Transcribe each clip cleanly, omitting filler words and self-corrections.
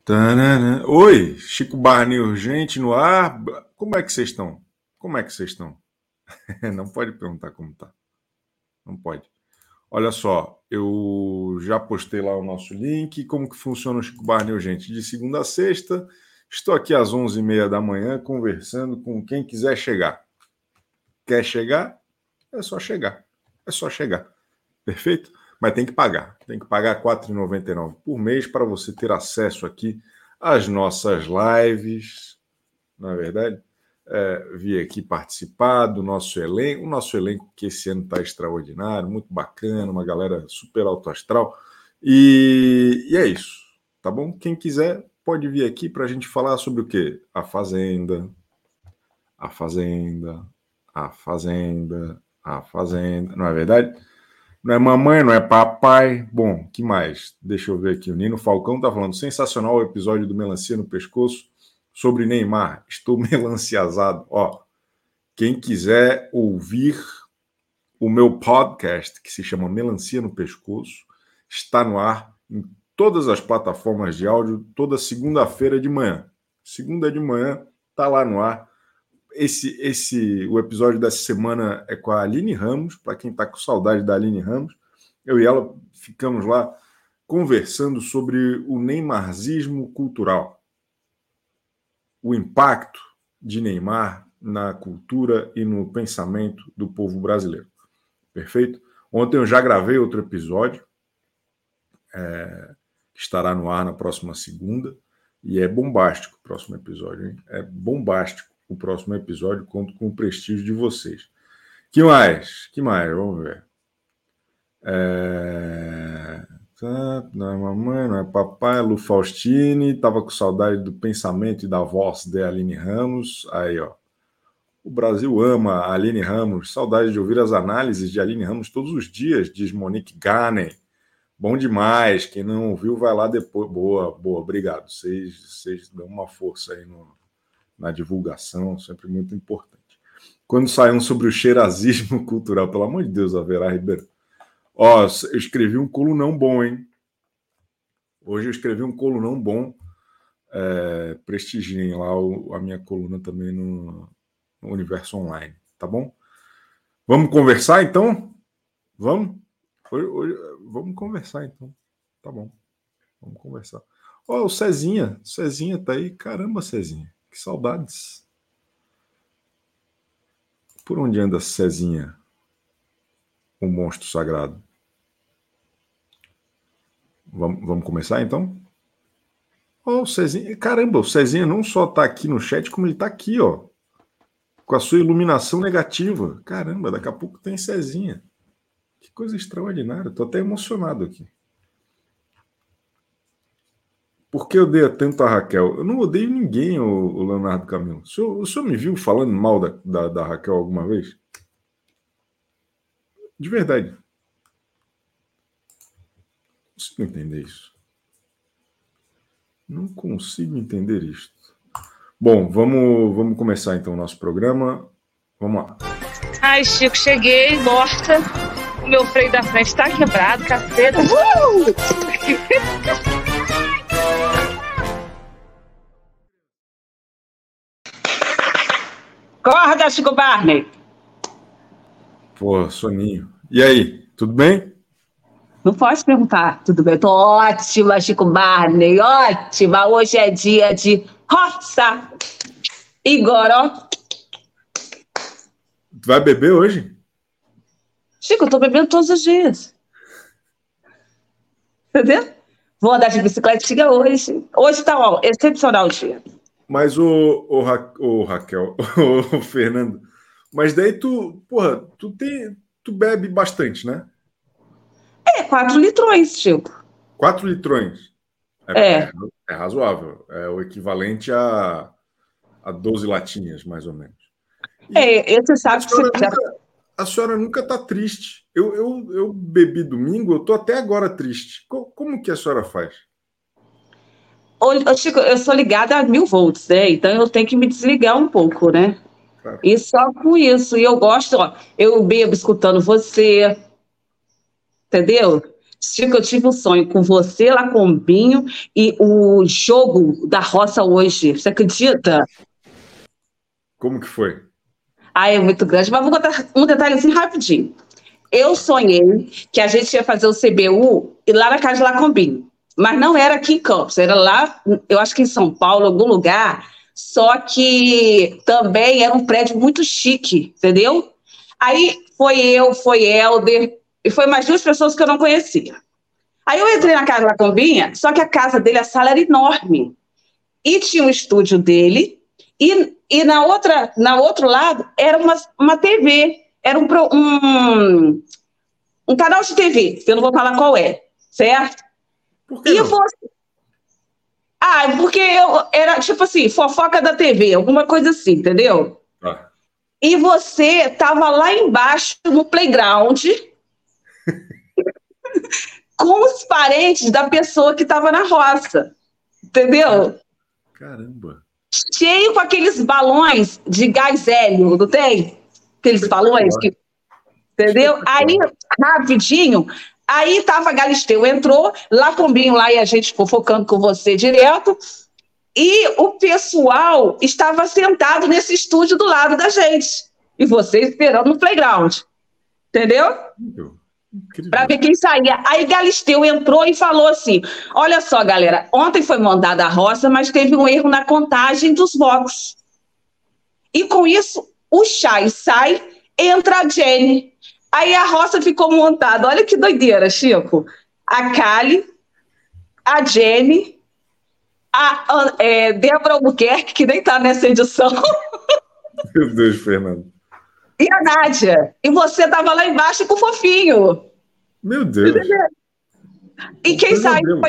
Tanana. Oi, Chico Barney urgente no ar. Como é que vocês estão? Como é que vocês estão? Não pode perguntar como tá. Não pode. Olha só, eu já postei lá o nosso link. Como que funciona o Chico Barney urgente? De segunda a sexta, estou aqui às 11h30 da manhã conversando com quem quiser chegar. Quer chegar? É só chegar. É só chegar. Perfeito? Mas tem que pagar. Tem que pagar R$ 4,99 por mês para você ter acesso aqui às nossas lives. Na verdade, vir aqui participar do nosso elenco. O nosso elenco que esse ano está extraordinário, muito bacana, uma galera super alto astral. E é isso, tá bom? Quem quiser pode vir aqui para a gente falar sobre o quê? A Fazenda, a Fazenda, a Fazenda, a Fazenda. Não é verdade? Não é mamãe, não é papai. Bom, que mais? Deixa eu ver aqui. O Nino Falcão tá falando, sensacional o episódio do Melancia no Pescoço sobre Neymar. Estou melanciazado. Ó, quem quiser ouvir o meu podcast, que se chama Melancia no Pescoço, está no ar em todas as plataformas de áudio, toda segunda-feira de manhã. Segunda de manhã, tá lá no ar. O episódio dessa semana é com a Aline Ramos, para quem está com saudade da Aline Ramos. Eu e ela ficamos lá conversando sobre o neymarzismo cultural, o impacto de Neymar na cultura e no pensamento do povo brasileiro. Perfeito? Ontem eu já gravei outro episódio, que estará no ar na próxima segunda, e é bombástico o próximo episódio, hein? É bombástico. O próximo episódio, conto com o prestígio de vocês. Que mais? Vamos ver. Não é mamãe, não é papai, Lu Faustini, estava com saudade do pensamento e da voz de Aline Ramos. Aí, ó. O Brasil ama a Aline Ramos. Saudade de ouvir as análises de Aline Ramos todos os dias, diz Monique Ganem. Bom demais. Quem não ouviu, vai lá depois. Boa, obrigado. Vocês dão uma força aí na divulgação, sempre muito importante. Quando saiam sobre o cheirazismo cultural, pelo amor de Deus, Averá Ribeiro. Ó, eu escrevi um colunão bom, hein? Hoje eu escrevi um colunão bom. Prestigiem lá a minha coluna também no Universo Online, tá bom? Vamos conversar, então? Vamos? Vamos conversar, então. Tá bom. Vamos conversar. Ó, o Cezinha tá aí. Caramba, Cezinha. Que saudades. Por onde anda Cezinha, o monstro sagrado? Vamos começar, então? Ó, o Cezinha. Caramba, o Cezinha não só está aqui no chat, como ele está aqui, ó. Com a sua iluminação negativa. Caramba, daqui a pouco tem Cezinha. Que coisa extraordinária. Estou até emocionado aqui. Por que eu odeio tanto a Raquel? Eu não odeio ninguém, o Leonardo Camilo. O senhor me viu falando mal da Raquel alguma vez? De verdade. Não consigo entender isso. Não consigo entender isto. Bom, vamos começar então o nosso programa. Vamos lá. Ai, Chico, cheguei, morta. O meu freio da frente tá quebrado, caceta. Acorda, Chico Barney. Pô, soninho. E aí, tudo bem? Não pode perguntar. Tudo bem? Tô ótima, Chico Barney, ótima. Hoje é dia de roça. Igor, ó. Tu vai beber hoje? Chico, eu tô bebendo todos os dias. Entendeu? Vou andar de bicicletinha hoje. Hoje tá, ó, excepcional o dia. Mas o Raquel, o Fernando, mas daí tu bebe bastante, né? 4 litrões, Chico. 4 litrões. É razoável. É o equivalente a 12 latinhas, mais ou menos. Você sabe que a senhora nunca está triste. Eu bebi domingo, eu estou até agora triste. Como que a senhora faz? Ô, Chico, eu sou ligada a 1000 volts, né? Então eu tenho que me desligar um pouco, né? Claro. E só com isso. E eu gosto, ó, eu bebo escutando você, entendeu? Chico, eu tive um sonho com você, Lacombinho, e o jogo da roça hoje. Você acredita? Como que foi? Ah, é muito grande, mas vou contar um detalhe assim rapidinho. Eu sonhei que a gente ia fazer o CBU e lá na casa de Lacombinho. Mas não era aqui em Campos, era lá, eu acho que em São Paulo, algum lugar, só que também era um prédio muito chique, entendeu? Aí foi Helder, e foi mais duas pessoas que eu não conhecia. Aí eu entrei na casa da Lacombinha, só que a casa dele, a sala era enorme. E tinha um estúdio dele, e na outro lado era uma TV, era um canal de TV, que eu não vou falar qual é, certo? Por que E não? você. Ah, porque eu era tipo assim, fofoca da TV, alguma coisa assim, entendeu? Ah, E você estava lá embaixo no playground com os parentes da pessoa que estava na roça, entendeu? caramba. Cheio com aqueles balões de gás hélio, não tem? Aqueles balões Espetacular. que, entendeu? Aí, Espetacular. rapidinho, aí tava Galisteu, entrou, Lacombinho lá e a gente fofocando com você direto, e o pessoal estava sentado nesse estúdio do lado da gente, e você esperando no playground, entendeu? Incrível. Para Incrível. ver quem saía. Aí Galisteu entrou e falou assim: olha só, galera, ontem foi mandada a roça, mas teve um erro na contagem dos votos. E com isso, o Chay sai, entra a Jenny. Aí a roça ficou montada. Olha que doideira, Chico. A Kali, a Jenny, a Débora Albuquerque, que nem está nessa edição, Meu Deus, Fernando. e a Nádia. E você estava lá embaixo com o fofinho. Meu Deus. E Um quem saiu pesadelo. foi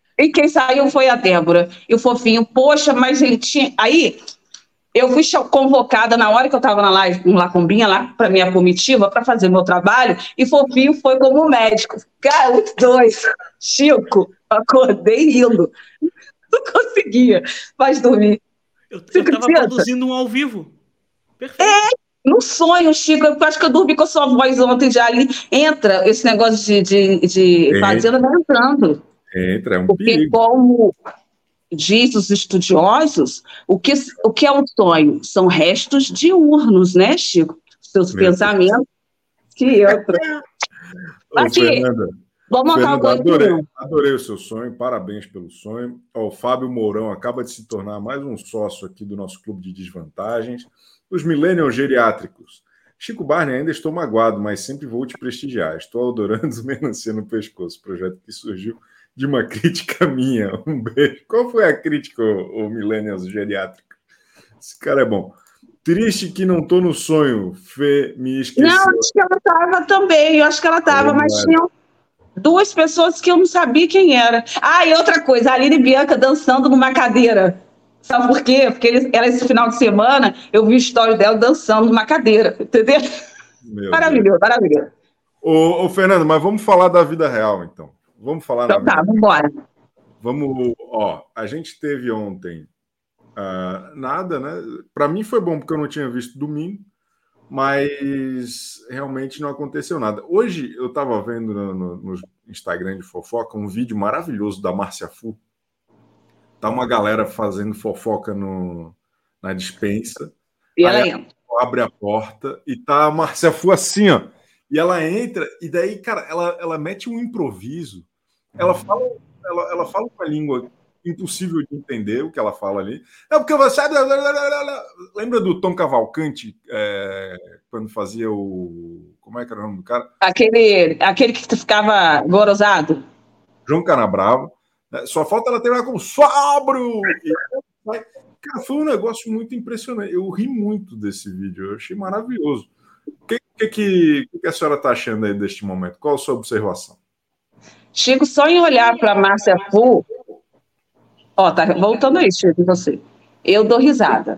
a Débora. E o fofinho, poxa, mas ele tinha. Aí eu fui convocada na hora que eu estava na live, no Lacombinha, lá para minha comitiva, para fazer meu trabalho, e fofinho foi como médico. Cara, os dois. Chico, acordei rindo. Não conseguia mais dormir. Eu Você estava acredita? produzindo um ao vivo. Perfeito. No sonho, Chico, eu acho que eu dormi com a sua voz ontem já ali. Entra esse negócio de fazenda, vai entrando. Entra, é um Porque, perigo. como diz os estudiosos, o que é um sonho? São restos diurnos, né, Chico? Seus Meu pensamentos que entram. Ô, Aqui, Fernanda, vamos montar o Fernanda, adorei, boitinho. adorei o seu sonho, parabéns pelo sonho. Ó, o Fábio Mourão acaba de se tornar mais um sócio aqui do nosso clube de desvantagens. Os Millennials Geriátricos. Chico Barney, ainda estou magoado, mas sempre vou te prestigiar. Estou adorando o Melancia no Pescoço, projeto que surgiu de uma crítica minha. Um beijo. Qual foi a crítica, o Millennials Geriátrico? Esse cara é bom. Triste que não estou no sonho. Fê me esqueceu. Não, acho que ela estava também, eu acho que ela estava, mas tinham duas pessoas que eu não sabia quem era. Ah, e outra coisa, a Aline e Bianca dançando numa cadeira. Sabe por quê? Porque esse final de semana eu vi a história dela dançando numa cadeira, entendeu? Meu Maravilhoso, Deus. maravilhoso. Ô, Fernando, mas vamos falar da vida real, então. Vamos falar na Então tá, vida. vamos embora. Vamos, ó, a gente teve ontem nada, né? Para mim foi bom porque eu não tinha visto domingo, mas realmente não aconteceu nada. Hoje eu estava vendo no Instagram de fofoca um vídeo maravilhoso da Márcia Fu. Tá uma galera fazendo fofoca na despensa. E Aí ela entra. abre a porta e tá a Márcia Fu assim, ó. E ela entra, e daí, cara, ela mete um improviso. Ela fala com a língua impossível de entender o que ela fala ali. É porque você. Lembra do Tom Cavalcante, quando fazia o. Como é que era o nome do cara? Aquele que ficava gorosado. João Canabrava. Né? Só falta ela terminar como Sobro! Cara, foi um negócio muito impressionante. Eu ri muito desse vídeo, eu achei maravilhoso. O que a senhora está achando aí deste momento? Qual a sua observação? Chico, só em olhar para a Márcia Fu. Ó, tá voltando aí, Chico, em você. Eu dou risada.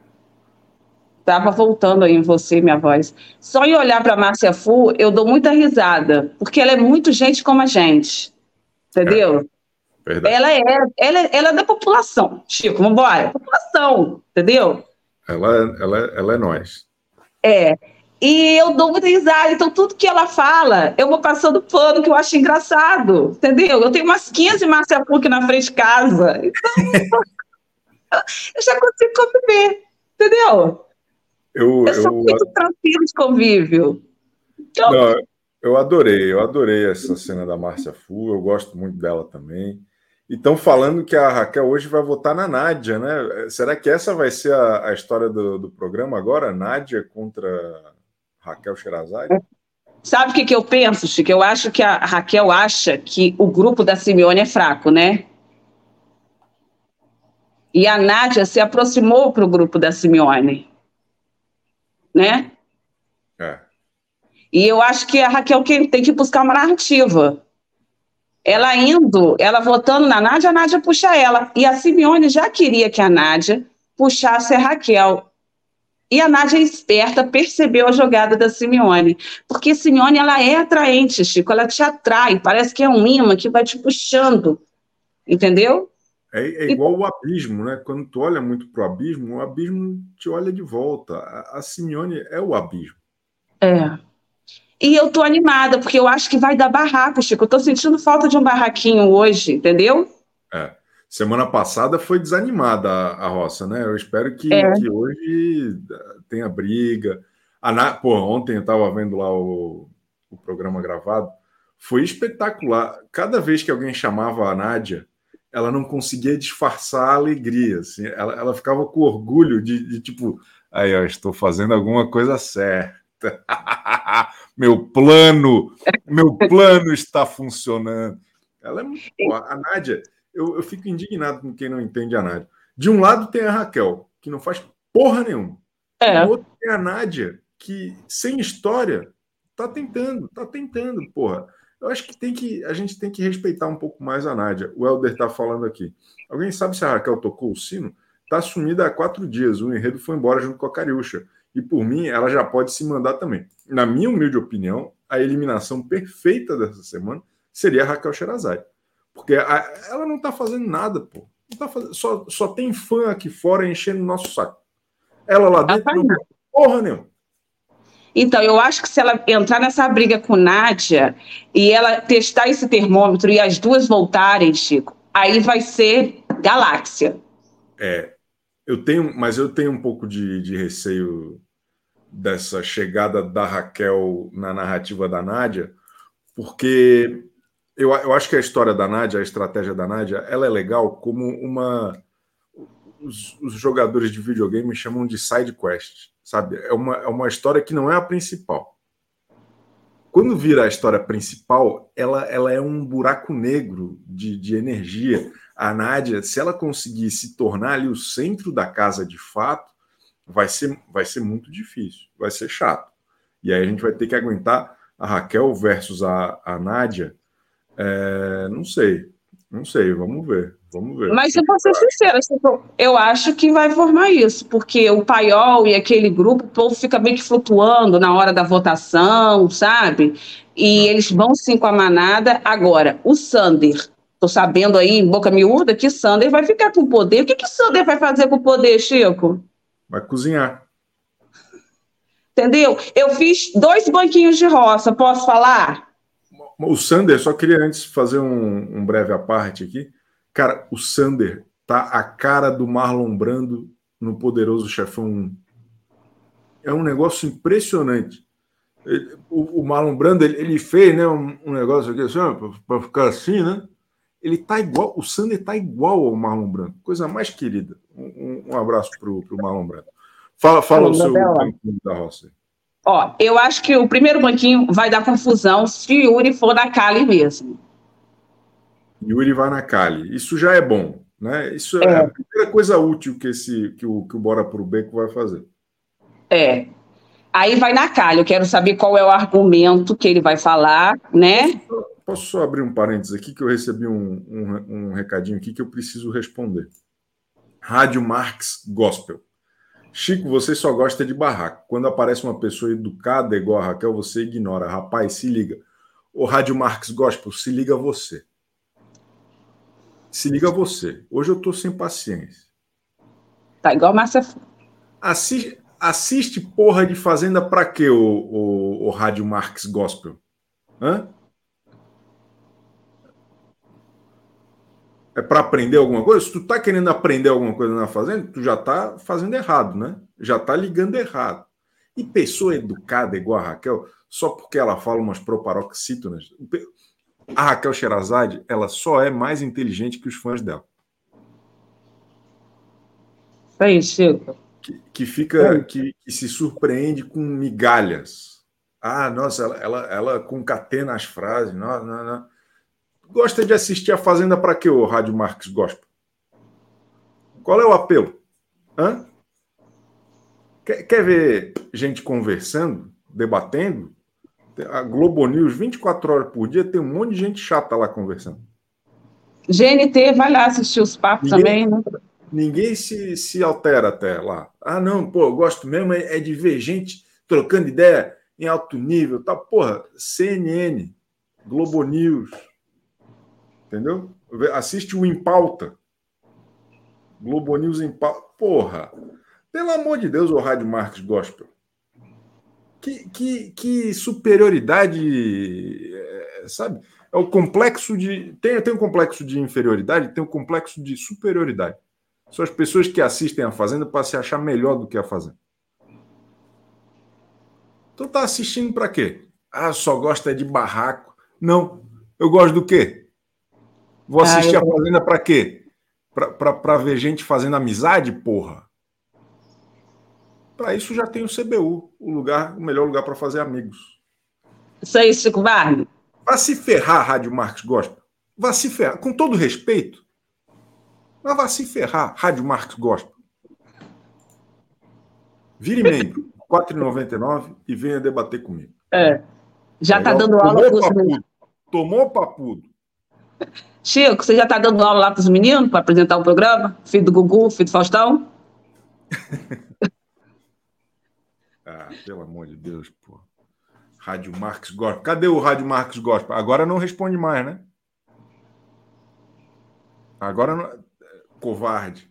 Tava voltando aí em você, minha voz. Só em olhar para a Márcia Fu, eu dou muita risada, porque ela é muito gente como a gente. Entendeu? Verdade. Ela é da população, Chico, vambora. População, entendeu? Ela é nós. É. E eu dou muita risada, então tudo que ela fala, eu vou passando pano, que eu acho engraçado, entendeu? Eu tenho umas 15 Márcia Puc na frente de casa, então eu já consigo conviver, entendeu? Eu, Eu sou eu, muito tranquilo de convívio. Então, não, eu adorei essa cena da Márcia Fu, eu gosto muito dela também. E estão falando que a Raquel hoje vai votar na Nádia, né? Será que essa vai ser a história do programa agora? Nádia contra Raquel Sherazade? sabe o que, que eu penso, Chico? Eu acho que a Raquel acha que o grupo da Simeone é fraco, né? E a Nádia se aproximou para o grupo da Simeone, né? É. E eu acho que a Raquel tem que buscar uma narrativa. Ela indo, ela votando na Nádia, a Nádia puxa ela. E a Simeone já queria que a Nádia puxasse a Raquel. E a Nádia, esperta, percebeu a jogada da Simeone. Porque a Simeone, ela é atraente, Chico. Ela te atrai. Parece que é um imã que vai te puxando. Entendeu? É E, igual o abismo, né? Quando tu olha muito pro abismo, o abismo te olha de volta. A Simeone é o abismo. é. E eu tô animada, porque eu acho que vai dar barraco, Chico. Eu tô sentindo falta de um barraquinho hoje, entendeu? É. Semana passada foi desanimada a roça, né? Eu espero É. que hoje tenha briga. Pô, ontem eu estava vendo lá o programa gravado, foi espetacular. Cada vez que alguém chamava a Nádia, ela não conseguia disfarçar a alegria. Assim. Ela ficava com orgulho de tipo, aí, ó, estou fazendo alguma coisa certa. Meu plano está funcionando. Ela é muito boa. A Nádia, eu fico indignado com quem não entende a Nádia. De um lado tem a Raquel, que não faz porra nenhuma. E do É. outro tem a Nádia, que sem história tá tentando, porra. Eu acho que a gente tem que respeitar um pouco mais a Nádia. O Helder tá falando aqui. Alguém sabe se a Raquel tocou o sino? Tá sumida há 4 dias. O enredo foi embora junto com a Cariúcha. E por mim, ela já pode se mandar também. Na minha humilde opinião, a eliminação perfeita dessa semana seria a Raquel Sherazade. Porque ela não tá fazendo nada, pô. Não tá fazendo, só tem fã aqui fora enchendo o nosso saco. Ela lá Ela dentro faz não nada. tem porra nenhuma. Então, eu acho que se ela entrar nessa briga com Nádia e ela testar esse termômetro e as duas voltarem, Chico, aí vai ser galáxia. É, mas eu tenho um pouco de receio dessa chegada da Raquel na narrativa da Nádia, porque eu acho que a história da Nádia, a estratégia da Nádia, ela é legal como os jogadores de videogame chamam de side quest, sabe? É uma história que não é a principal. Quando vira a história principal, ela é um buraco negro de energia. A Nádia, se ela conseguir se tornar ali o centro da casa de fato, vai ser muito difícil, vai ser chato. E aí a gente vai ter que aguentar a Raquel versus a Nádia. Não sei, vamos ver. Vamos ver. Mas eu vou ser sincera, Chico, eu acho que vai formar isso, porque o Paiol e aquele grupo, o povo fica meio que flutuando na hora da votação, sabe? E eles vão sim com a manada. Agora, o Sander, estou sabendo aí, em boca miúda, que Sander vai ficar com o poder. O que que Sander vai fazer com o poder, Chico? Vai cozinhar. Entendeu? Eu fiz 2 banquinhos de roça, posso falar? O Sander, só queria antes fazer um breve à parte aqui. Cara, o Sander tá a cara do Marlon Brando no Poderoso Chefão 1. É um negócio impressionante. O Marlon Brando, ele fez, né, um negócio aqui assim, para ficar assim, né? Ele tá igual, o Sander tá igual ao Marlon Brando. Coisa mais querida. Um abraço pro Marlon Brando. Fala o seu banquinho da roça. Ó, eu acho que o primeiro banquinho vai dar confusão se o Yuri for na Cali mesmo. Yuri vai na Cali. Isso já é bom, né? Isso é a primeira coisa útil que o Bora pro Beco vai fazer. É. Aí vai na Cali. Eu quero saber qual é o argumento que ele vai falar, né? Posso só abrir um parênteses aqui, que eu recebi um recadinho aqui que eu preciso responder. Rádio Marx Gospel. Chico, você só gosta de barraco. Quando aparece uma pessoa educada igual a Raquel, você ignora. Rapaz, se liga. O Rádio Marx Gospel, se liga você. Se liga você. Hoje eu tô sem paciência. Tá igual Márcia. Assiste porra de Fazenda pra quê, o Rádio Marx Gospel? Hã? É para aprender alguma coisa? Se tu tá querendo aprender alguma coisa na Fazenda, tu já tá fazendo errado, né? Já tá ligando errado. E pessoa educada igual a Raquel, só porque ela fala umas proparoxítonas. A Raquel Sherazade, ela só é mais inteligente que os fãs dela. Isso aí, Chico. Que se surpreende com migalhas. Ah, nossa, ela concatena as frases. Não, não, não. Gosta de assistir a Fazenda para quê, o Rádio Marx Gospel? Qual é o apelo? Hã? Quer ver gente conversando, debatendo? A Globo News, 24 horas por dia, tem um monte de gente chata lá conversando. GNT, vai lá assistir os papos também, né? Ninguém se altera até lá. Ah, não, pô, eu gosto mesmo é de ver gente trocando ideia em alto nível. Tá, porra, CNN, Globo News, entendeu? Assiste o Em Pauta. Globo News em Pauta. Porra, pelo amor de Deus, o Rádio Marx Gospel. Que superioridade, sabe? É o complexo de... Tem um complexo de inferioridade, tem um complexo de superioridade. São as pessoas que assistem a Fazenda para se achar melhor do que a Fazenda. Então tá assistindo para quê? Ah, só gosta de barraco. Não. Eu gosto do quê? Vou assistir a Fazenda para quê? Para ver gente fazendo amizade, porra? Para isso já tem o CBU, o melhor lugar para fazer amigos. Isso aí, Chico Barney. Vai se ferrar, Rádio Marx Gospel. Vai se ferrar, com todo respeito. Mas vai se ferrar, Rádio Marx Gospel. Vire membro, R$ 4,99 e venha debater comigo. Já está dando aula para os meninos. Tomou papudo. Chico, você já está dando aula lá para os meninos para apresentar o programa? Filho do Gugu, filho do Faustão? Pelo amor de Deus, pô. Rádio Marx Gospel. Cadê o Rádio Marx Gospel? Agora não responde mais, né? Agora não... Covarde.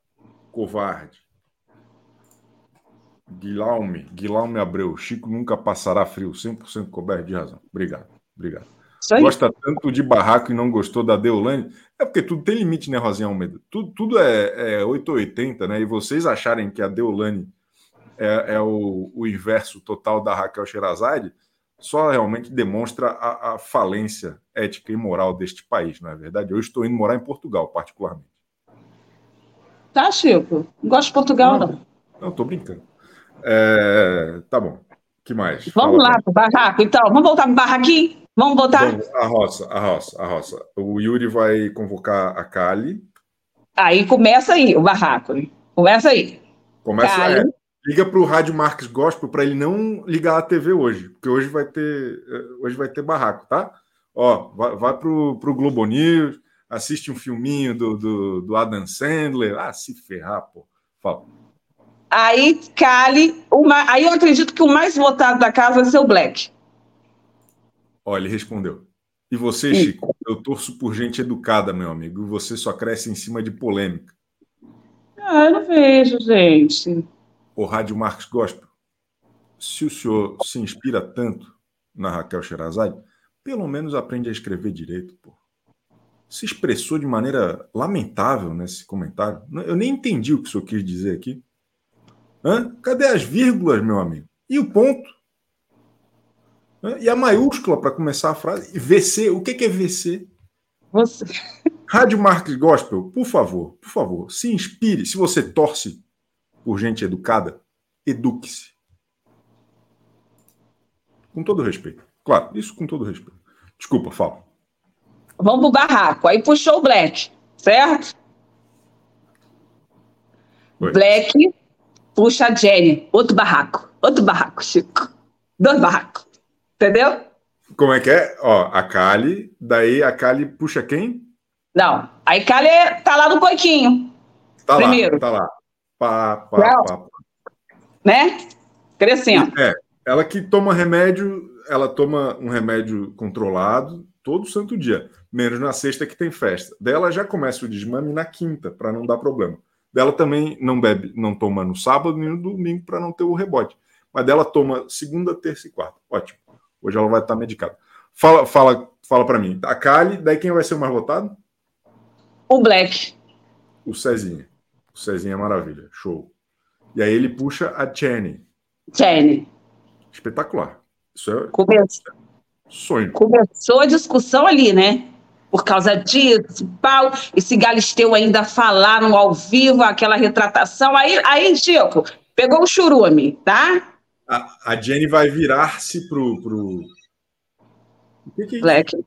Guilherme Abreu. Chico nunca passará frio. 100% coberto de razão. Obrigado. Gosta tanto de barraco e não gostou da Deolane? É porque tudo tem limite, né, Rosinha Almeida? Tudo é 880, né? E vocês acharem que a Deolane é o inverso total da Raquel Sherazade, só realmente demonstra a falência ética e moral deste país, não é verdade? Eu estou indo morar em Portugal, particularmente. Tá, Chico? Não gosto de Portugal, não. Não, estou brincando. Tá bom. Que mais? Vamos lá para o barraco, então. Vamos voltar para o barraquinho? Vamos voltar? Vamos, a roça. O Yuri vai convocar a Kali. Aí começa aí o barraco. Começa aí. Liga para o Rádio Marx Gospel para ele não ligar a TV hoje, porque hoje vai ter barraco, tá? Ó, vai para o Globo News, assiste um filminho do Adam Sandler. Se ferrar, pô. Fala. Aí, Kali, aí eu acredito que o mais votado da casa vai ser o Black. Ó, ele respondeu. E você, Chico? Eu torço por gente educada, meu amigo. E você só cresce em cima de polêmica. Eu não vejo, gente. O Rádio Marx Gospel, se o senhor se inspira tanto na Raquel Sherazade, pelo menos aprende a escrever direito, pô. Se expressou de maneira lamentável nesse comentário. Eu nem entendi o que o senhor quis dizer aqui. Cadê as vírgulas, meu amigo? E o ponto? E a maiúscula para começar a frase? VC, o que é VC? Você. Rádio Marx Gospel, por favor, se inspire. Se você torce por gente educada, eduque-se. Com todo respeito. Claro, isso com todo respeito. Desculpa, fala. Vamos pro barraco. Aí puxou o Black, certo? Oi. Black puxa a Jenny. Outro barraco, Chico. 2 barracos. Entendeu? Como é que é? Ó, a Kali, daí a Kali puxa quem? Não, aí Kali tá lá no Poiquinho. Tá primeiro. Lá. Pá. Né? Crescendo. Ela que toma remédio, ela toma um remédio controlado todo santo dia, menos na sexta que tem festa. Daí ela já começa o desmame na quinta, para não dar problema. Dela também não bebe, não toma no sábado nem no domingo para não ter o rebote. Mas dela toma segunda, terça e quarta. Ótimo. Hoje ela vai estar medicada. Fala para mim. A Kali, daí quem vai ser o mais votado? O Black. O Cezinha. O Cezinha é maravilha. Show. E aí ele puxa a Jenny. Espetacular. Isso é sonho. Começou a discussão ali, né? Por causa disso, pau, esse Galisteu ainda falaram ao vivo, aquela retratação. Aí, Chico, pegou o churume, tá? A Jenny vai virar-se pro... O que é isso? Black.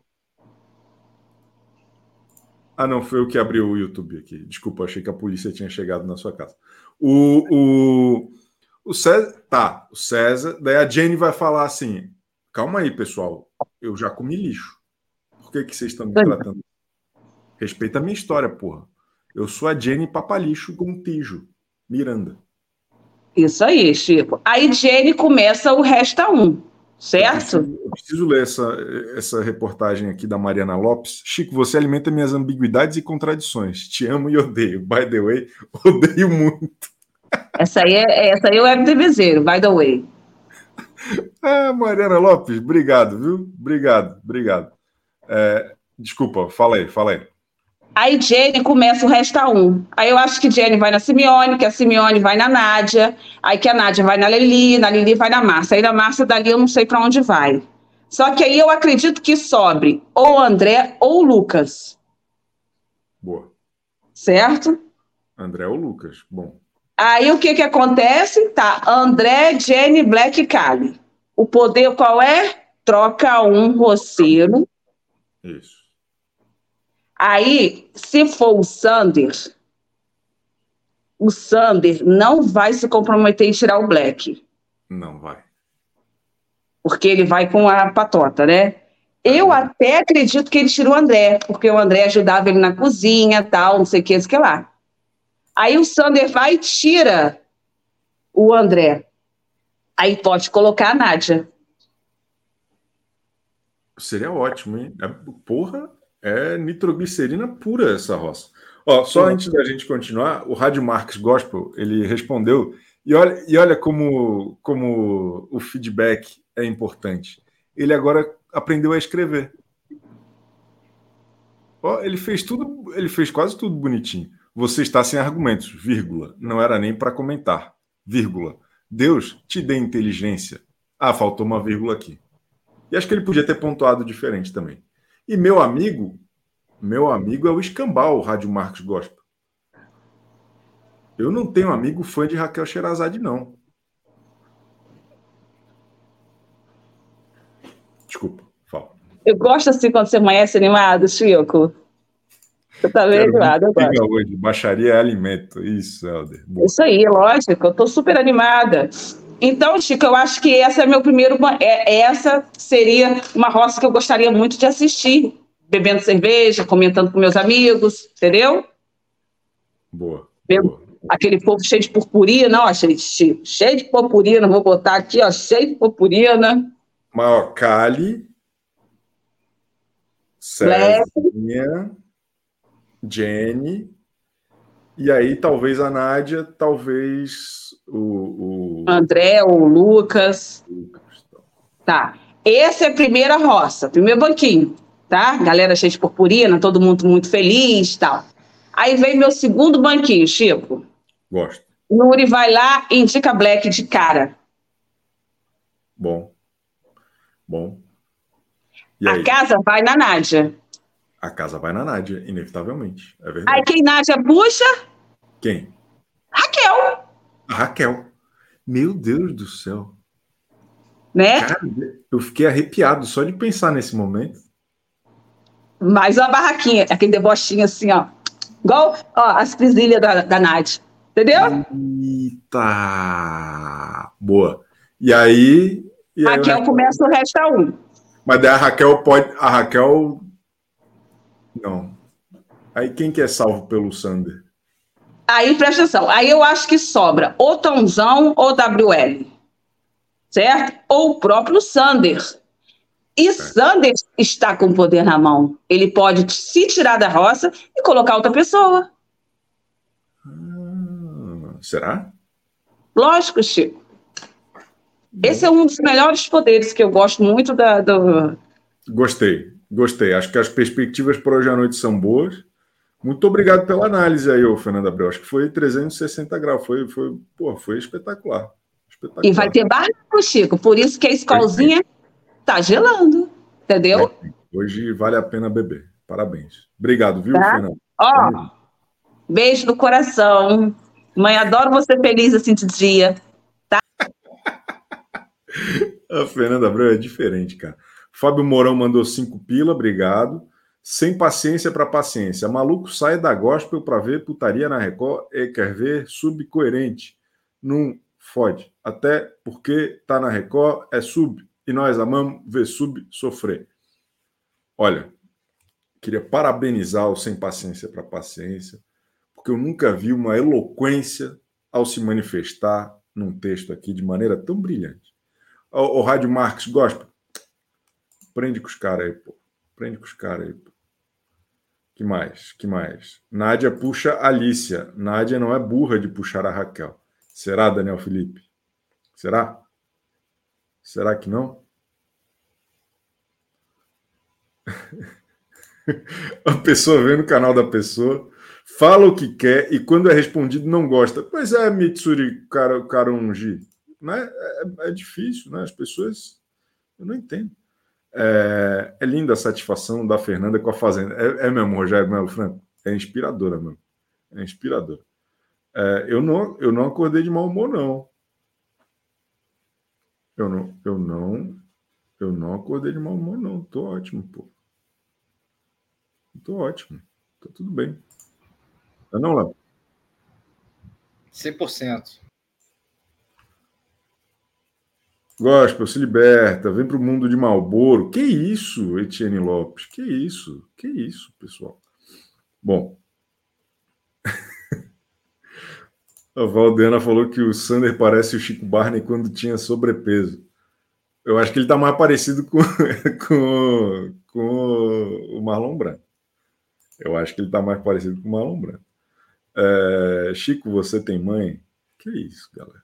Ah, não, foi eu que abriu o YouTube aqui. Desculpa, achei que a polícia tinha chegado na sua casa. O César... Tá, o César... Daí a Jenny vai falar assim, calma aí, pessoal, eu já comi lixo. Por que vocês estão me tratando? Respeita a minha história, porra. Eu sou a Jenny Papalixo Gontijo, Miranda. Isso aí, Chico. Aí Jenny começa o Resta 1, certo? Eu preciso ler essa reportagem aqui da Mariana Lopes. Chico, você alimenta minhas ambiguidades e contradições. Te amo e odeio. By the way, odeio muito. Essa aí é o FDVzeiro, by the way. Mariana Lopes, obrigado, viu? Obrigado. Desculpa, fala aí. Aí Jenny começa o Resta 1. Aí eu acho que Jenny vai na Simeone, que a Simeone vai na Nádia, aí que a Nádia vai na Lili vai na Márcia. Aí na Márcia dali eu não sei para onde vai. Só que aí eu acredito que sobre ou o André ou o Lucas. Boa. Certo? André ou Lucas, bom. Aí o que acontece? Tá, André, Jenny, Black e Kali. O poder qual é? Troca um roceiro. Isso. Aí, se for o Sander não vai se comprometer em tirar o Black. Não vai. Porque ele vai com a patota, né? Eu até acredito que ele tirou o André, porque o André ajudava ele na cozinha, tal, não sei o que lá. Aí o Sander vai e tira o André. Aí pode colocar a Nádia. Seria ótimo, hein? Porra, é nitroglicerina pura essa roça. Ó, só antes da gente continuar, o Rádio Marques Gospel, ele respondeu, e olha como o feedback é importante. Ele agora aprendeu a escrever. Ó, ele fez quase tudo bonitinho. Você está sem argumentos, vírgula. Não era nem para comentar, vírgula. Deus te dê inteligência. Ah, faltou uma vírgula aqui. E acho que ele podia ter pontuado diferente também. E meu amigo é o Escambau, o Rádio Marcos Gospel. Eu não tenho amigo fã de Raquel Sherazade, não. Desculpa, fala. Eu gosto assim quando você amanhece animado, Chico. Você tá bem animado, eu gosto. Hoje, baixaria é alimento. Isso, Helder. Boa. Isso aí, lógico. Eu tô super animada. Então, Chico, eu acho que essa é meu primeiro... Essa seria uma roça que eu gostaria muito de assistir. Bebendo cerveja, comentando com meus amigos, entendeu? Boa. Aquele povo cheio de purpurina, ó, cheio de purpurina, vou botar aqui, ó, cheio de purpurina. Mas, ó, Kali, Cezinha, Jenny, e aí talvez a Nádia, talvez o André, o Lucas. Tá. Essa é a primeira roça, primeiro banquinho, tá? Galera cheia de purpurina, todo mundo muito feliz e tal. Aí vem meu segundo banquinho, Chico. Gosto. Nuri vai lá e indica Black de cara. Bom. E a aí? Casa vai na Nádia. A casa vai na Nádia, inevitavelmente. É verdade. Aí quem Nádia puxa? Quem? Raquel. A Raquel. Meu Deus do céu. Né? Cara, eu fiquei arrepiado só de pensar nesse momento. Mais uma barraquinha, aquele debochinho assim, ó. Igual as presilhas da Nádia. Entendeu? Eita! Boa. E aí Raquel começa o Resta 1. Mas daí a Raquel pode... A Raquel... Não. Aí quem que é salvo pelo Sander? Aí, presta atenção. Aí eu acho que sobra ou Tomzão ou WL. Certo? Ou o próprio Sander. E Sander está com o poder na mão. Ele pode se tirar da roça e colocar outra pessoa. Será? Lógico, Chico. Esse é um dos melhores poderes que eu gosto muito do... Gostei. Acho que as perspectivas para hoje à noite são boas. Muito obrigado pela análise aí, Fernando Abreu. Acho que foi 360 graus. Foi espetacular. E vai ter barraco, Chico. Por isso que a escolzinha tá gelando. Entendeu? Hoje vale a pena beber. Parabéns. Obrigado, viu, Tá? Fernando? Ó, beijo no coração. Mãe, adoro você feliz assim de dia. A Fernanda Abreu é diferente, cara. Fábio Mourão mandou 5 pila, obrigado. Sem paciência para paciência. Maluco sai da gospel para ver putaria na Record e quer ver subcoerente. Não fode. Até porque tá na Record, é sub. E nós amamos ver sub sofrer. Olha, queria parabenizar o Sem Paciência para Paciência, porque eu nunca vi uma eloquência ao se manifestar num texto aqui de maneira tão brilhante. O Rádio Marques Gospel, prende com os caras aí, pô. Que mais? Nádia puxa Alícia. Nádia não é burra de puxar a Raquel. Será, Daniel Felipe? Será? Será que não? A pessoa vem no canal da pessoa, fala o que quer e quando é respondido não gosta. Pois é, Mitsuri Karunji. Né? É difícil, né? As pessoas... Eu não entendo. É linda a satisfação da Fernanda com a Fazenda. É mesmo, Rogério Melo Franco. É inspiradora mesmo. É inspiradora. Eu não acordei de mau humor, não. Eu não acordei de mau humor, não. Tô ótimo, pô. Tô ótimo. Tá tudo bem. Tá não, Léo? 100%. Gospel, se liberta, vem para o mundo de Marlboro. Que isso, Etienne Lopes? Que isso, pessoal? Bom, a Valdiana falou que o Sander parece o Chico Barney quando tinha sobrepeso. Eu acho que ele está mais parecido com o Marlon Brando. Eu acho que ele está mais parecido com o Marlon Brando. Chico, você tem mãe? Que isso, galera?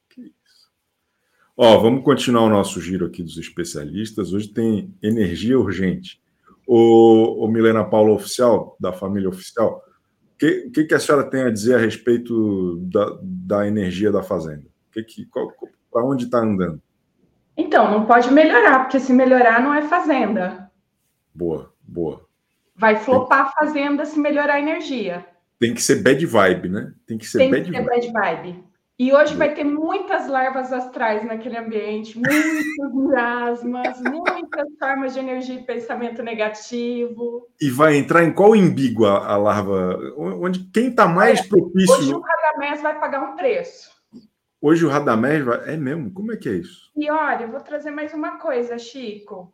Vamos continuar o nosso giro aqui dos especialistas. Hoje tem energia urgente. O Milena Paula Oficial, da família Oficial, o que a senhora tem a dizer a respeito da energia da Fazenda? Para onde está andando? Então, não pode melhorar, porque se melhorar não é Fazenda. Boa. Vai flopar a Fazenda se melhorar a energia. Tem que ser bad vibe, né? Tem que ser bad vibe. E hoje vai ter muitas larvas astrais naquele ambiente, muitos miasmas, muitas formas de energia e pensamento negativo. E vai entrar em qual embigo a larva? Quem está mais propício? Hoje o Radamés vai pagar um preço. Hoje o Radamés vai... É mesmo? Como é que é isso? E olha, eu vou trazer mais uma coisa, Chico.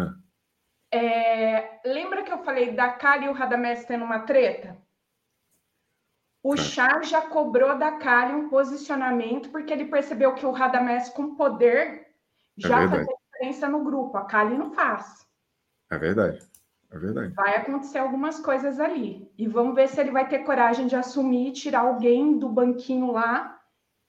Lembra que eu falei da Kali e o Radamés tendo uma treta? O Char já cobrou da Kali um posicionamento porque ele percebeu que o Radamés com poder já fazia diferença no grupo. A Kali não faz. É verdade. Vai acontecer algumas coisas ali. E vamos ver se ele vai ter coragem de assumir, tirar alguém do banquinho lá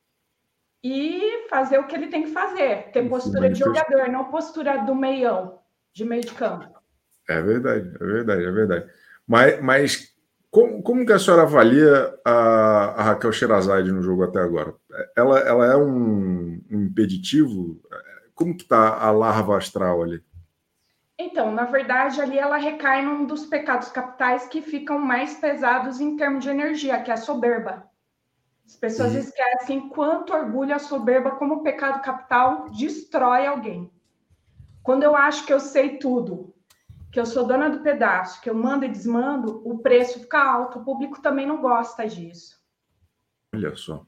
e fazer o que ele tem que fazer. Ter postura de jogador, não postura do meião, de meio de campo. É verdade. Mas como que a senhora avalia a Raquel Sherazade no jogo até agora? Ela é um impeditivo? Como que está a larva astral ali? Então, na verdade, ali ela recai num dos pecados capitais que ficam mais pesados em termos de energia, que é a soberba. As pessoas esquecem quanto orgulho a soberba como pecado capital destrói alguém. Quando eu acho que eu sei tudo, que eu sou dona do pedaço, que eu mando e desmando, o preço fica alto. O público também não gosta disso. Olha só.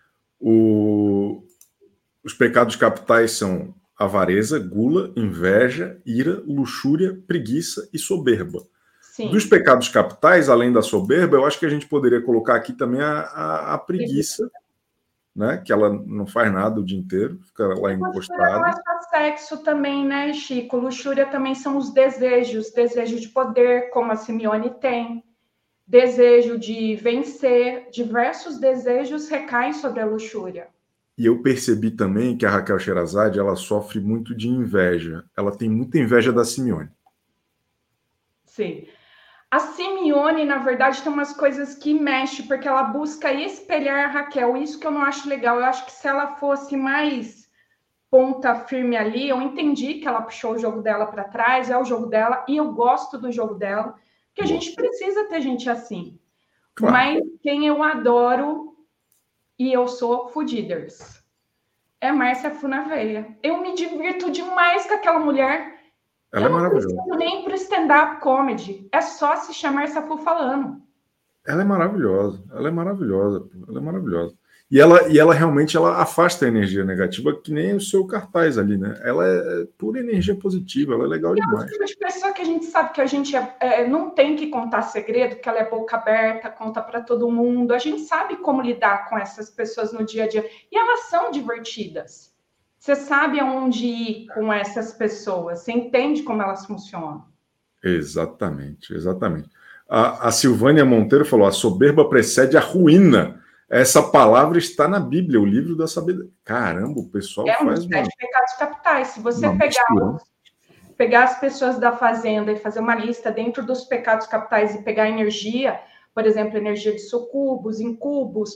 Os pecados capitais são avareza, gula, inveja, ira, luxúria, preguiça e soberba. Sim. Dos pecados capitais, além da soberba, eu acho que a gente poderia colocar aqui também a preguiça, né? Que ela não faz nada o dia inteiro, fica lá encostada. Sexo também, né, Chico? Luxúria também são os desejos de poder, como a Simeone tem. desejo de vencer, diversos desejos recaem sobre a luxúria. E eu percebi também que a Raquel Sherazade, ela sofre muito de inveja. Ela tem muita inveja da Simeone. Sim. A Simeone, na verdade, tem umas coisas que mexem, porque ela busca espelhar a Raquel. Isso que eu não acho legal. Eu acho que se ela fosse mais ponta firme ali, eu entendi que ela puxou o jogo dela para trás, é o jogo dela, e eu gosto do jogo dela, porque a gente precisa ter gente assim. Claro. Mas quem eu adoro, e eu sou Fudiders, é Márcia Funaveia. Eu me divirto demais com aquela mulher. Ela é maravilhosa. Não preciso nem para stand-up comedy. É só se chamar essa Fu falando. Ela é maravilhosa. Ela é maravilhosa. Ela é maravilhosa. E ela realmente afasta a energia negativa, que nem o seu cartaz ali, né? Ela é pura energia positiva, ela é legal demais. É o tipo de pessoa que a gente sabe que a gente não tem que contar segredo, que ela é boca aberta, conta para todo mundo. A gente sabe como lidar com essas pessoas no dia a dia. E elas são divertidas. Você sabe aonde ir com essas pessoas, você entende como elas funcionam. Exatamente, exatamente. A Silvânia Monteiro falou: a soberba precede a ruína. Essa palavra está na Bíblia, o livro da sabedoria. Caramba, o pessoal faz dos 7 pecados capitais. Se você pegar as pessoas da fazenda e fazer uma lista dentro dos pecados capitais e pegar energia, por exemplo, energia de sucubos, incubos,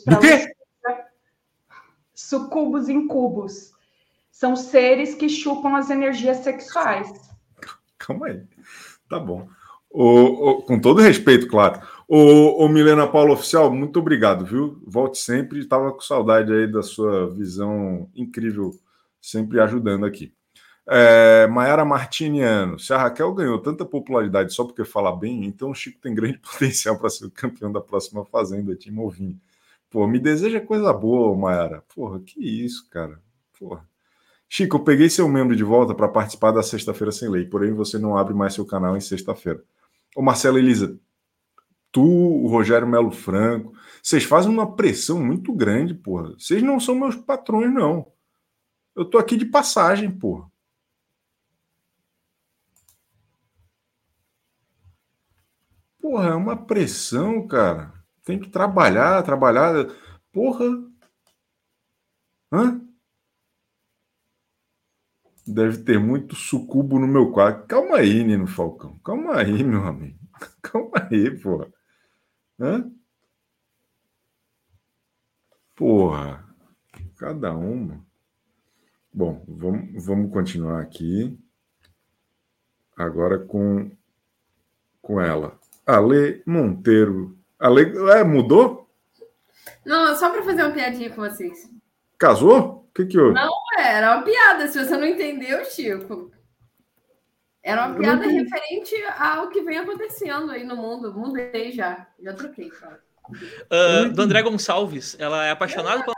sucubos, incubos, são seres que chupam as energias sexuais. Calma aí, tá bom. Com todo respeito, claro. Ô Milena Paula Oficial, muito obrigado, viu? Volte sempre. Estava com saudade aí da sua visão incrível, sempre ajudando aqui. Maiara Martiniano, se a Raquel ganhou tanta popularidade só porque fala bem, então o Chico tem grande potencial para ser o campeão da próxima Fazenda, Tim Ovinho. Pô, me deseja coisa boa, Maiara. Porra, que isso, cara. Porra. Chico, eu peguei seu membro de volta para participar da Sexta-feira Sem Lei, porém você não abre mais seu canal em sexta-feira. Ô Marcela Elisa, tu, o Rogério Melo Franco, vocês fazem uma pressão muito grande, porra. Vocês não são meus patrões, não. Eu tô aqui de passagem, porra. Porra, é uma pressão, cara. Tem que trabalhar. Porra. Hã? Deve ter muito sucubo no meu quarto. Calma aí, Nino Falcão. Calma aí, meu amigo. Calma aí, porra. Hã? Porra. Cada uma. Bom, vamos continuar aqui. Agora com ela. Ale Monteiro. Ale, mudou? Não, só para fazer uma piadinha com vocês. Casou? O que houve? Não, era uma piada. Se você não entendeu, Chico. Era uma piada referente ao que vem acontecendo aí no mundo. Mudei já. Já troquei, cara. Do André Gonçalves. Ela é apaixonada por...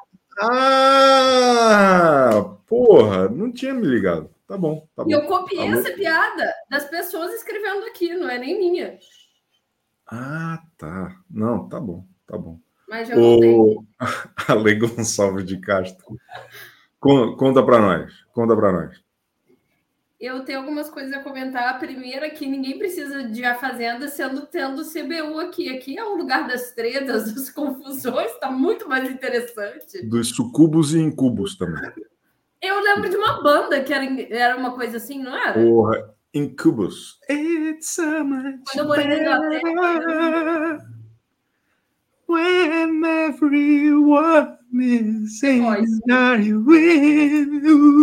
Porra, não tinha me ligado. Tá bom. E eu copiei essa piada das pessoas escrevendo aqui, não é nem minha. Ah, tá. Não, tá bom. Mas já voltei. Ale Gonçalves de Castro. Conta pra nós. Eu tenho algumas coisas a comentar. A primeira é que ninguém precisa de A Fazenda tendo CBU aqui. Aqui é o lugar das tretas, das confusões, está muito mais interessante. Dos sucubos e incubos também. Eu lembro de uma banda que era uma coisa assim, não era? Porra, Incubus. It's so much quando eu morei na Inglaterra. When everyone is in you win.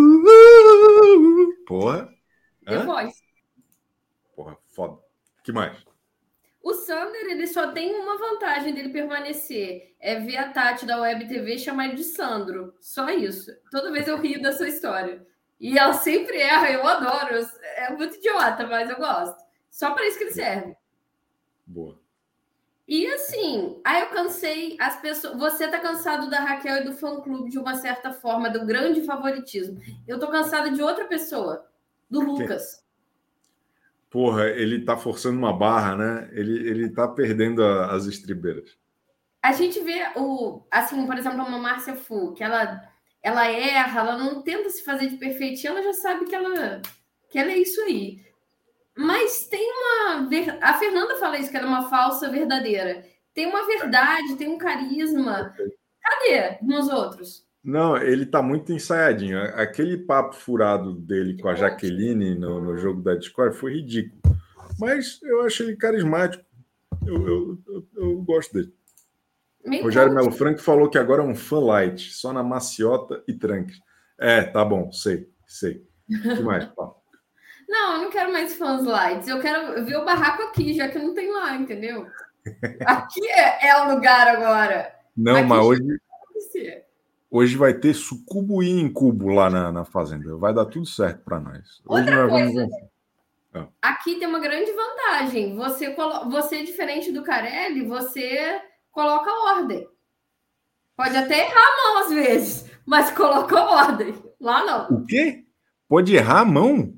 Porra. The Voice. Porra, foda. Que mais? O Sander, ele só tem uma vantagem dele permanecer. É ver a Tati da Web TV chamar ele de Sandro. Só isso. Toda vez eu rio dessa história. E ela sempre erra, eu adoro. É muito idiota, mas eu gosto. Só para isso que ele serve. Boa. E assim, aí eu cansei, as pessoas. Você tá cansado da Raquel e do fã-clube de uma certa forma, do grande favoritismo. Eu tô cansada de outra pessoa, do Lucas. Porra, ele tá forçando uma barra, né? Ele tá perdendo as estribeiras. A gente vê assim, por exemplo, uma Márcia Fu, que ela erra, ela não tenta se fazer de perfeitinha, ela já sabe que ela é isso aí. Mas tem uma... A Fernanda fala isso, que era uma falsa verdadeira. Tem uma verdade, tem um carisma. Cadê nos outros? Não, ele tá muito ensaiadinho. Aquele papo furado dele com a Jaqueline no jogo da Discord foi ridículo. Mas eu acho ele carismático. Eu gosto dele. Rogério Melo Franco falou que agora é um fã light, só na maciota e tranques. Tá bom, sei. O que mais, Paulo? Não, eu não quero mais fãs lights. Eu quero ver o barraco aqui, já que não tem lá, entendeu? Aqui é o lugar agora. Não, aqui mas hoje vai ter sucubo e incubo lá na fazenda. Vai dar tudo certo para nós. Hoje Outra nós coisa, vamos vencer. Aqui tem uma grande vantagem. Você, diferente do Carelli, você coloca ordem. Pode até errar a mão às vezes, mas coloca ordem. Lá não. O quê? Pode errar a mão?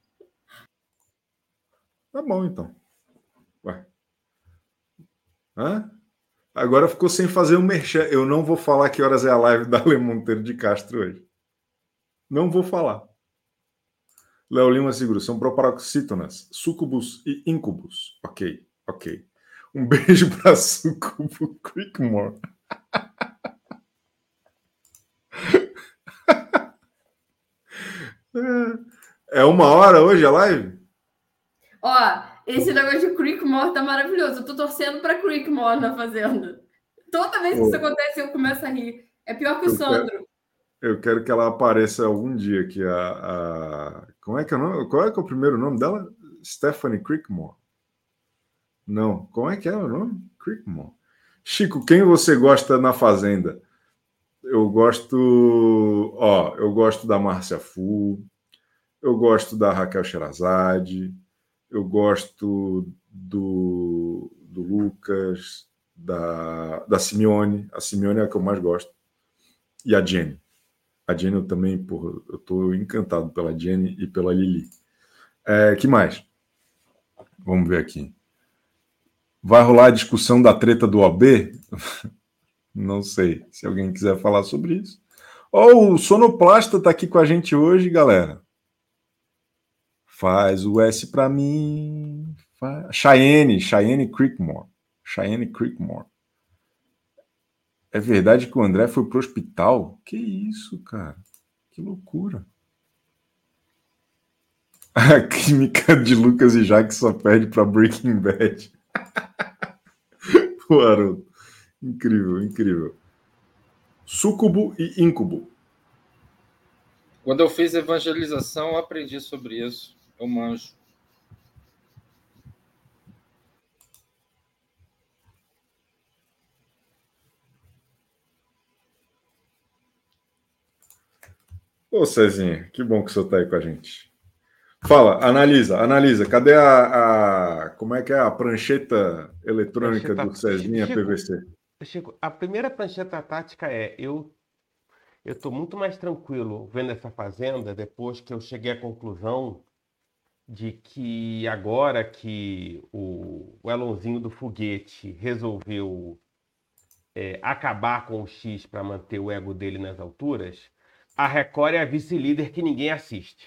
Tá bom, então. Ué. Hã? Agora ficou sem fazer o merchan. Eu não vou falar que horas é a live da Lê Monteiro de Castro hoje. Não vou falar. Léo Lima segura. São proparoxítonas, sucubus e incubus. Ok. Um beijo para Sucubo Creekmore. É 1h hoje a live? Ó, esse negócio de Creekmore tá maravilhoso. Eu tô torcendo pra Creekmore na Fazenda. Toda vez que isso acontece, eu começo a rir. É pior que o Sandro. Eu quero que ela apareça algum dia aqui. Como é que é o nome? Qual é que é o primeiro nome dela? Stephanie Creekmore. Não, como é que é o nome? Creekmore. Chico, quem você gosta na Fazenda? Eu gosto da Márcia Fu, eu gosto da Raquel Sherazade, eu gosto do Lucas, da Simeone. A Simeone é a que eu mais gosto. E a Jenny. A Jenny eu também, eu estou encantado pela Jenny e pela Lili. Que mais? Vamos ver aqui. Vai rolar a discussão da treta do OB? Não sei. Se alguém quiser falar sobre isso. O Sonoplasta está aqui com a gente hoje, galera. Faz o S para mim. Cheyenne Creekmore. É verdade que o André foi pro hospital? Que isso, cara? Que loucura. A química de Lucas e Jaque só perde para Breaking Bad. Pô, Haroldo. Incrível. Súcubo e íncubo. Quando eu fiz evangelização, eu aprendi sobre isso. Eu manjo. Ô, Cezinha, que bom que o senhor está aí com a gente. Fala, analisa. Cadê como é que é a prancheta eletrônica do Cezinha PVC? Chico, a primeira prancheta tática eu estou muito mais tranquilo vendo essa Fazenda depois que eu cheguei à conclusão de que agora que o Elonzinho do Foguete resolveu acabar com o X para manter o ego dele nas alturas, a Record é a vice-líder que ninguém assiste.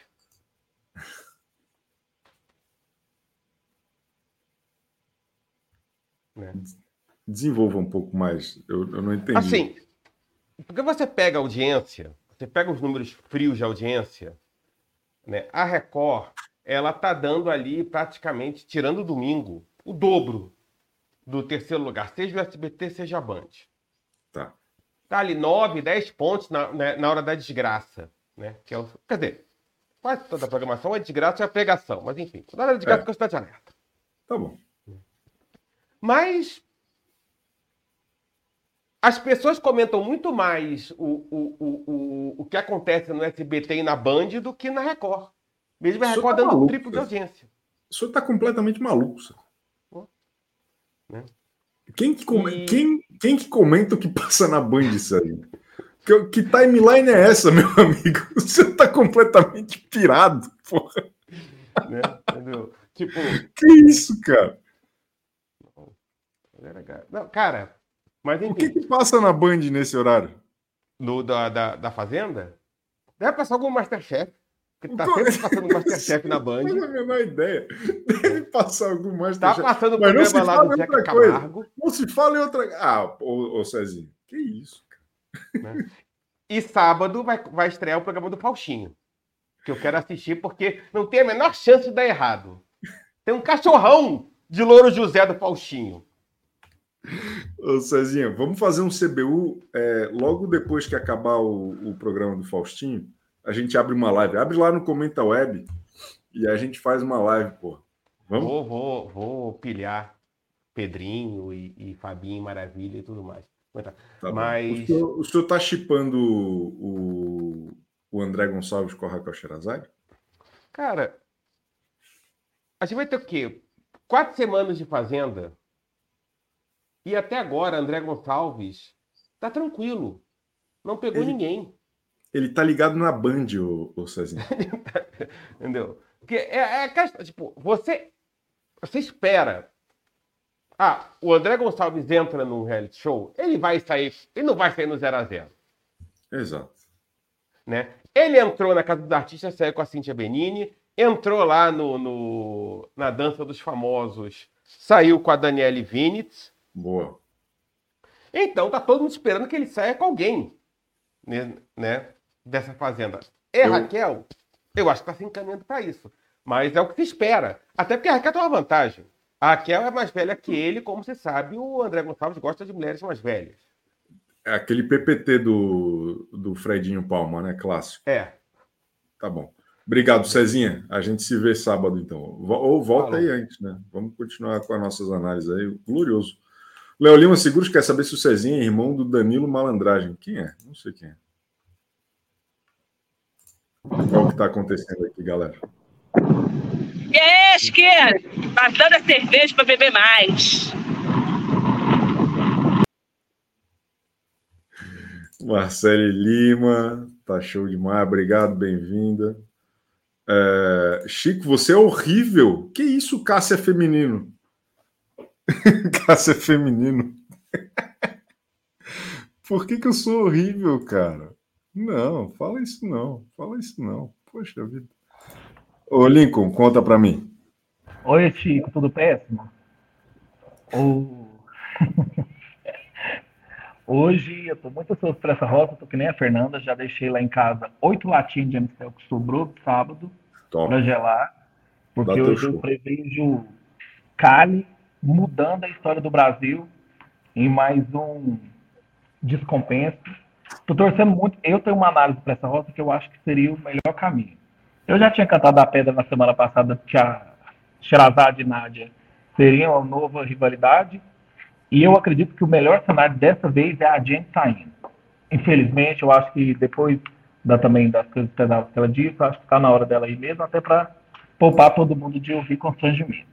Né? Desenvolva um pouco mais. Eu não entendi. Assim, porque você pega a audiência, você pega os números frios de audiência, né? A Record, ela tá dando ali praticamente, tirando o domingo, o dobro do terceiro lugar, seja o SBT, seja a Band. Tá ali 9, 10 pontos na hora da desgraça, né? Quer dizer, quase toda a programação é desgraça ou é pregação, mas enfim, na hora da desgraça que eu estou de alerta. Tá bom. Mas as pessoas comentam muito mais o que acontece no SBT e na Band do que na Record. Mesmo a Record dando um triplo de audiência. O senhor está completamente maluco, senhor. Né? Quem que comenta o que passa na Band, isso aí? Que timeline é essa, meu amigo? O senhor está completamente pirado, porra. Né? Entendeu? Tipo... Que isso, cara? Não, cara, mas enfim. O que passa na Band nesse horário? Da Fazenda? Deve passar algum Masterchef. Porque tá sempre passando Masterchef na Band. Não tenho a menor ideia. Deve passar algum Tá Masterchef. passando o Mas não se programa lá fala do em Zeca outra coisa. Camargo. Não se fala em outra... ô Cezinho, que isso, cara? Né? E sábado vai estrear o programa do Faustinho. Que eu quero assistir porque não tem a menor chance de dar errado. Tem um cachorrão de Louro José do Faustinho. Ô Cezinha, vamos fazer um CBU logo depois que acabar o programa do Faustinho. A gente abre uma live. Abre lá no Comenta Web e a gente faz uma live, pô. Vamos? Vou pilhar Pedrinho e Fabinho Maravilha e tudo mais. Tá Mas... O senhor tá shippando o André Gonçalves com a Raquel Sherazade? Cara, a gente vai ter o quê? 4 semanas de Fazenda. E até agora, André Gonçalves tá tranquilo. Não pegou ninguém. Ele tá ligado na Band, o Cezinho. Entendeu? Porque é questão, tipo, você espera. O André Gonçalves entra num reality show, ele não vai sair no 0-0. Exato. Né? Ele entrou na Casa dos Artistas, saiu com a Cíntia Benini, entrou lá na Dança dos Famosos, saiu com a Daniele Vinitz. Boa. Então tá todo mundo esperando que ele saia com alguém, né, dessa Fazenda. Raquel, eu acho que tá se encaminhando para isso. Mas é o que se espera. Até porque a Raquel tem uma vantagem. A Raquel é mais velha que ele, como você sabe, o André Gonçalves gosta de mulheres mais velhas. É aquele PPT do Fredinho Palma, né? Clássico. Tá bom. Obrigado, Cezinha. A gente se vê sábado, então. Ou volta aí antes, né? Vamos continuar com as nossas análises aí. Glorioso. Léo Lima Seguros quer saber se o Cezinha é irmão do Danilo Malandragem. Quem é? Não sei quem é. Qual o que está acontecendo aqui, galera? E aí, esquerda? Passando a cerveja para beber mais. Marcele Lima, tá show demais. Obrigado, bem-vinda. Chico, você é horrível. Que isso, Cássia é feminino? Cássia é feminino. Por que eu sou horrível, cara? Não, fala isso não. Poxa vida. Ô, Lincoln, conta pra mim. Oi, Chico, tudo péssimo? Hoje eu tô muito ansioso por essa rota, tô que nem a Fernanda, já deixei lá em casa 8 latinhas de Amistel que sobrou do sábado para gelar, porque hoje eu prevejo Cali mudando a história do Brasil em mais um descompenso. Tô torcendo muito, eu tenho uma análise para essa rota que eu acho que seria o melhor caminho. Eu já tinha cantado a pedra na semana passada que a Sherazade e Nádia seriam a nova rivalidade. E eu acredito que o melhor cenário dessa vez é a Jenny saindo. Infelizmente, eu acho que depois também das coisas pesadas que ela disse, eu acho que está na hora dela ir mesmo, até para poupar todo mundo de ouvir constrangimento.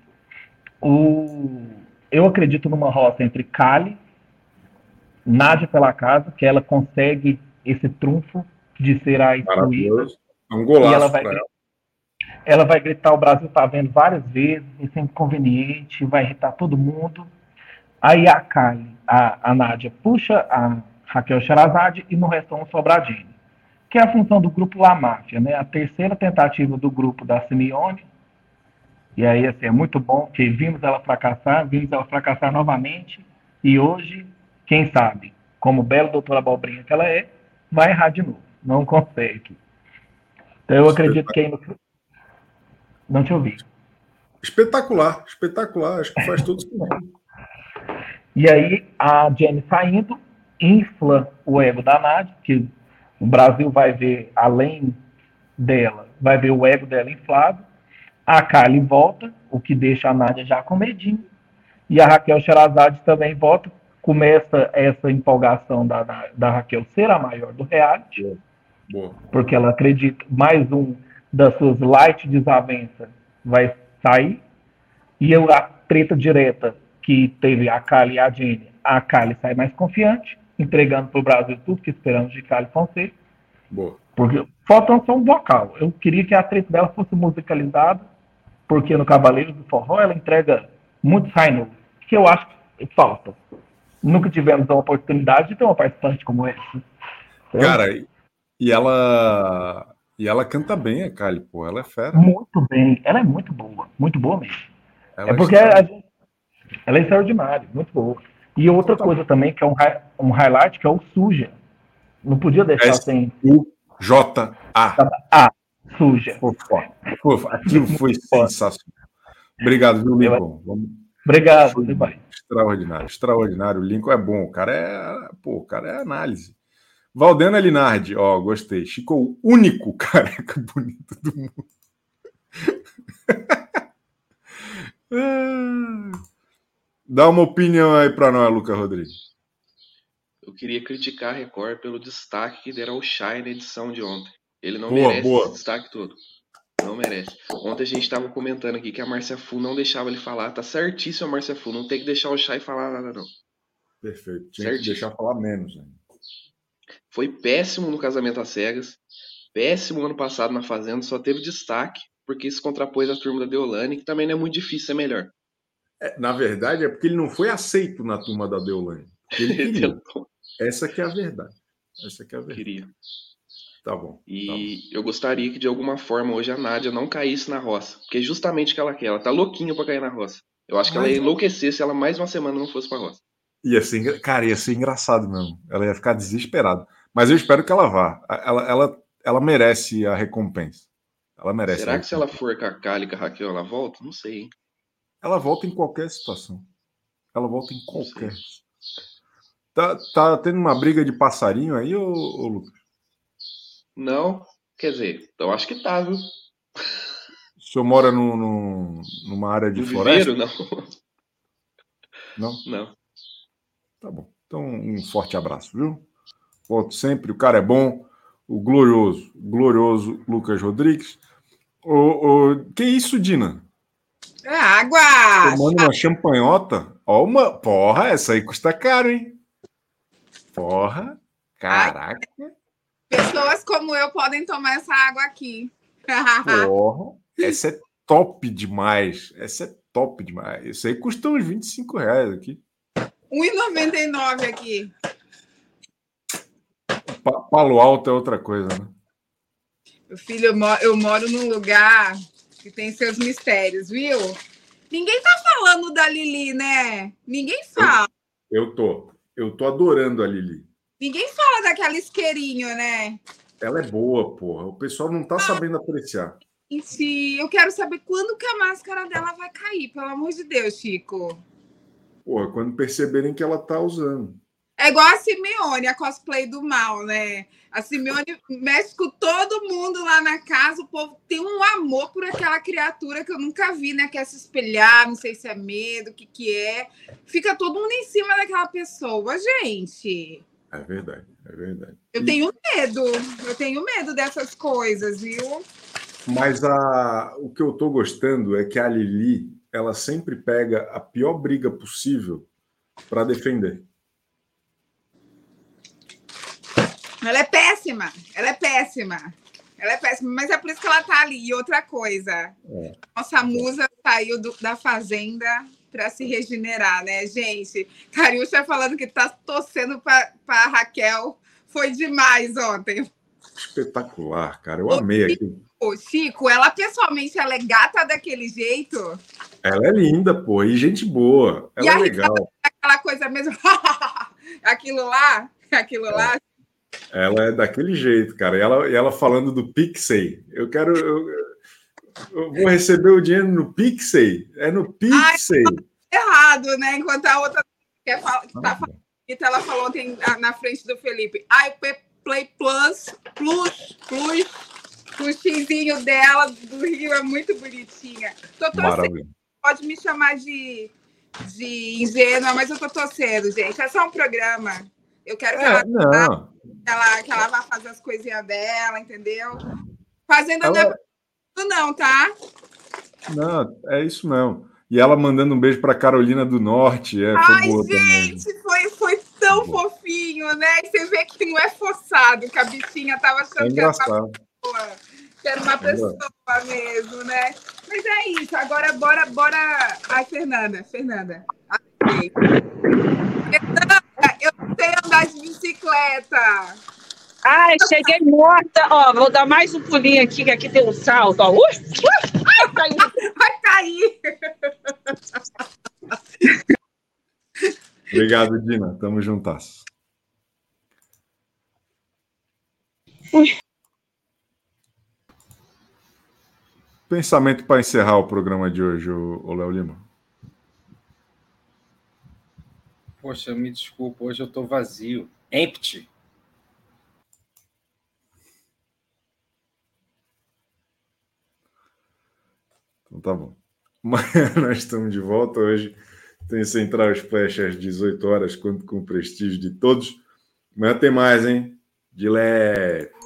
Eu acredito numa roça entre Cali, Nádia pela casa, que ela consegue esse trunfo de ser a excluída. É um golaço para ela. Ela vai gritar: o Brasil está vendo várias vezes, isso é inconveniente, vai irritar todo mundo. Aí a Cali, a Nádia, puxa a Raquel Sherazade e no restão sobra a Jenny, que é a função do grupo La Máfia, né? A terceira tentativa do grupo da Simeone. E aí, assim, é muito bom, porque vimos ela fracassar novamente, e hoje, quem sabe, como bela doutora Abobrinha que ela é, vai errar de novo, não consegue. Então eu acredito que aí não te ouvi. Espetacular, acho que faz todo sentido. E aí a Jenny saindo, infla o ego da Nádia, que o Brasil vai ver, além dela, vai ver o ego dela inflado. A Kali volta, o que deixa a Nádia já com medinho. E a Raquel Sherazade também volta. Começa essa empolgação da Raquel ser a maior do reality. Boa. Porque ela acredita, mais um das suas light desavenças vai sair. E a treta direta que teve a Kali e a Jenny, a Kali sai mais confiante, entregando para o Brasil tudo que esperamos de Kali Fonseca. Boa. Porque falta só um vocal. Eu queria que a treta dela fosse musicalizada, porque no Cavaleiros do Forró ela entrega muito high note, que eu acho que falta. Nunca tivemos a oportunidade de ter uma participante como essa. Cara, e ela E ela canta bem, a Kali, pô. Ela é fera. Muito bem. Ela é muito boa mesmo. Ela porque ela é extraordinária, muito boa. E outra coisa também, que é um highlight, que é o Suja. Não podia deixar sem... S-U-J-A. Suja. Aquilo foi sensacional. Obrigado, viu, Lincoln? Obrigado, vai. Extraordinário. O Lincoln é bom. O cara é análise. Valdena Linardi, gostei. Chico, o único careca bonito do mundo. Dá uma opinião aí para nós, Lucas Rodrigues. Eu queria criticar a Record pelo destaque que deram ao Chay na edição de ontem. Ele não merece esse destaque todo. Não merece. Ontem a gente estava comentando aqui que a Márcia Fu não deixava ele falar. Tá certíssimo a Márcia Fu. Não tem que deixar o Chay falar nada, não. Perfeito. Tinha que deixar falar menos. Né? Foi péssimo no Casamento às Cegas. Péssimo ano passado na Fazenda. Só teve destaque porque se contrapôs à turma da Deolane, que também não é muito difícil ser melhor. Na verdade, é porque ele não foi aceito na turma da Deolane. Ele queria. Essa que é a verdade. Queria. Tá bom. E eu gostaria que, de alguma forma, hoje a Nádia não caísse na roça. Porque é justamente o que ela quer. Ela tá louquinha pra cair na roça. Eu acho que ela ia enlouquecer se ela mais uma semana não fosse pra roça. Ia ser engraçado mesmo. Ela ia ficar desesperada. Mas eu espero que ela vá. Ela merece a recompensa. Ela merece. Será que se ela for com a Kali e com a Raquel, ela volta? Não sei, hein? Ela volta em qualquer situação. Tá tendo uma briga de passarinho aí, ô Lucas? Não, quer dizer, eu acho que tá, viu? O senhor mora numa área de floresta? Viveiro, não. Não? Tá bom. Então, um forte abraço, viu? Volto sempre, o cara é bom, o glorioso Lucas Rodrigues. Que isso, Dina? É água! Tomando uma champanhota? Porra, essa aí custa caro, hein? Porra, caraca. Pessoas como eu podem tomar essa água aqui. Porra, essa é top demais. Isso aí custa uns R$25 aqui. R$1,99 aqui. Palo Alto é outra coisa, né? Meu filho, eu moro num lugar que tem seus mistérios, viu? Ninguém tá falando da Lili, né? Ninguém fala. Eu tô adorando a Lili. Ninguém fala daquela isqueirinho, né? Ela é boa, porra. O pessoal não tá sabendo apreciar. Sim, eu quero saber quando que a máscara dela vai cair, pelo amor de Deus, Chico. Porra, quando perceberem que ela tá usando. É igual a Simeone, a cosplay do mal, né? A Simeone mexe com todo mundo lá na casa, o povo tem um amor por aquela criatura que eu nunca vi, né? Quer se espelhar, não sei se é medo, o que é. Fica todo mundo em cima daquela pessoa, gente. É verdade. Eu tenho medo dessas coisas, viu? Mas o que eu tô gostando é que a Lili, ela sempre pega a pior briga possível para defender. Ela é péssima, mas é por isso que ela tá ali. E outra coisa, nossa musa saiu da fazenda para se regenerar, né, gente? Cariúcha falando que tá torcendo para Raquel, foi demais ontem. Espetacular, cara, eu amei aquilo. Chico, ela pessoalmente, ela é gata daquele jeito? Ela é linda, pô, e gente boa, ela é legal. Aquela coisa mesmo, aquilo lá. Ela é daquele jeito, cara. E ela falando do Pixey. Eu vou receber o dinheiro no Pixey. É no Pixey. Errado, né? Enquanto a outra tá falando, ela falou ontem na frente do Felipe. Play Plus, o xizinho dela do Rio é muito bonitinha. Tô torcendo. Pode me chamar de ingênua, mas eu tô torcendo, gente. É só um programa. Eu quero que ela vá fazer as coisinhas dela, entendeu? Fazenda não, tá? Não, é isso não. E ela mandando um beijo para Carolina do Norte. Ai, gente, foi tão fofinho, né? E você vê que não é forçado, que a bichinha tava achando que era uma pessoa mesmo, né? Mas é isso. Agora, bora. Ai, Fernanda. Eu sei andar de bicicleta. Ai, cheguei morta. Ó, vou dar mais um pulinho aqui, que aqui tem um salto. Ó. Vai cair. Obrigado, Dina. Tamo juntas. Pensamento para encerrar o programa de hoje, o Léo Lima. Poxa, me desculpa, hoje eu estou vazio. Empty. Então tá bom. Amanhã nós estamos de volta. Hoje tem Central Splash às 18 horas, conto com o prestígio de todos. Amanhã tem mais, hein? De leve.